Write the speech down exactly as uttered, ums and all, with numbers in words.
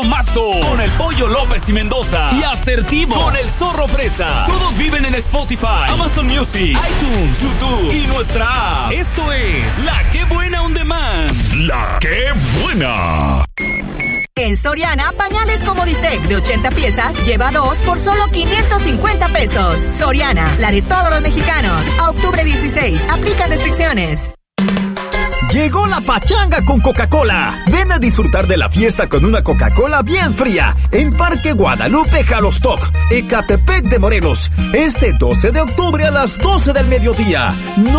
Mazo con el Pollo López y Mendoza y Asertivo con el Zorro Fresa. Todos viven en Spotify, Amazon Music, iTunes, YouTube y nuestra app. Esto es La Qué Buena On Demand. La Qué Buena. En Soriana, pañales Comoditec de ochenta piezas, lleva dos por solo quinientos cincuenta pesos. Soriana, la de todos los mexicanos. A octubre dieciséis, aplican restricciones. Llegó la pachanga con Coca-Cola. Ven a disfrutar de la fiesta con una Coca-Cola bien fría en Parque Guadalupe Jalostoc, Ecatepec de Morelos, este doce de octubre a las doce del mediodía. No